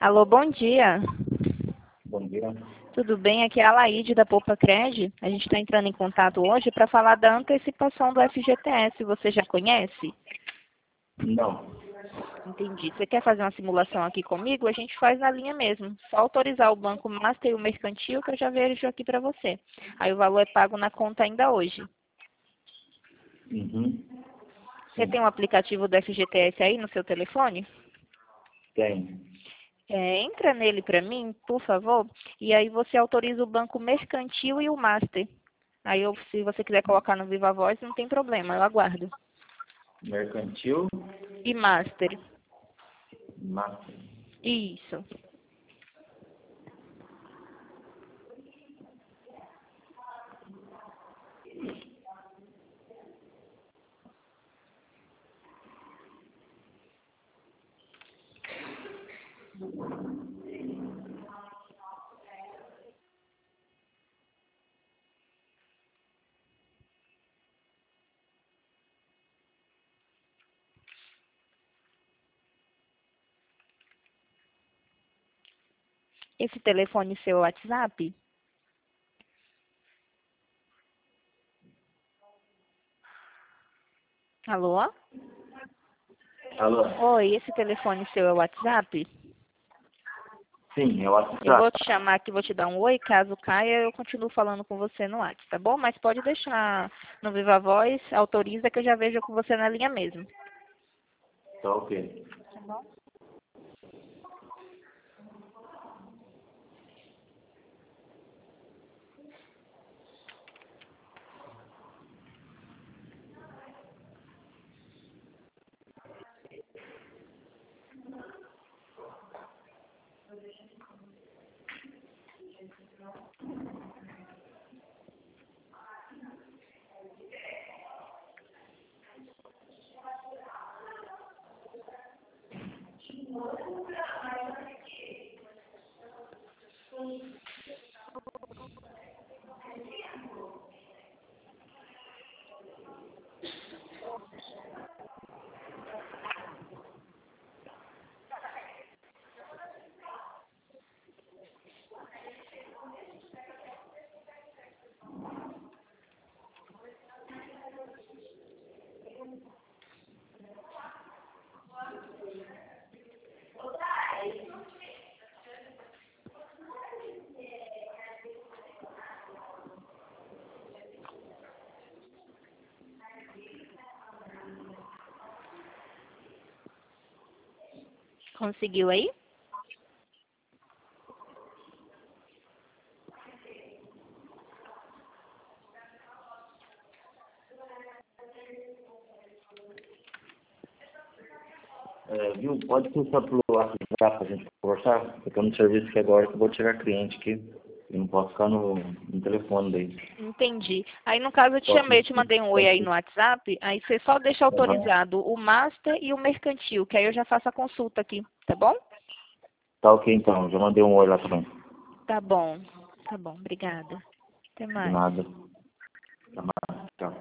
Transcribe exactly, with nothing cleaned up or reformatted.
Alô, bom dia. Bom dia. Tudo bem? Aqui é a Laide da Poupa Cred. A gente está entrando em contato hoje para falar da antecipação do F G T S. Você já conhece? Não. Entendi. Você quer fazer uma simulação aqui comigo? A gente faz na linha mesmo. Só autorizar o Banco Master e o Mercantil que eu já vejo aqui para você. Aí o valor é pago na conta ainda hoje. Uhum. Você Sim. tem um aplicativo do F G T S aí no seu telefone? Tem. É, entra nele para mim, por favor, e aí você autoriza o Banco Mercantil e o Master. Aí, eu, se você quiser colocar no Viva Voz, não tem problema, eu aguardo. Mercantil. E Master. Master. Isso. Esse telefone seu é o WhatsApp? Alô? Alô? Oi, esse telefone seu é o WhatsApp? Sim, é o Eu WhatsApp. vou te chamar aqui, vou te dar um oi, caso caia, eu continuo falando com você no WhatsApp, tá bom? Mas pode deixar no Viva Voz, autoriza que eu já vejo com você na linha mesmo. Tá ok. Tá bom? Conseguiu aí? É, viu? Pode passar pelo WhatsApp pra gente conversar? Porque eu no serviço que agora que eu vou tirar cliente aqui. Eu não posso ficar no, no telefone daí. Entendi. Aí, no caso, eu te Pode chamei, eu te sim. mandei um oi Pode aí no sim. WhatsApp, aí você só deixa Aham. autorizado o Master e o Mercantil, que aí eu já faço a consulta aqui, tá bom? Tá ok então. Já mandei um oi lá também. Tá bom. Tá bom, obrigada. Até De mais. nada. Até mais. Tchau.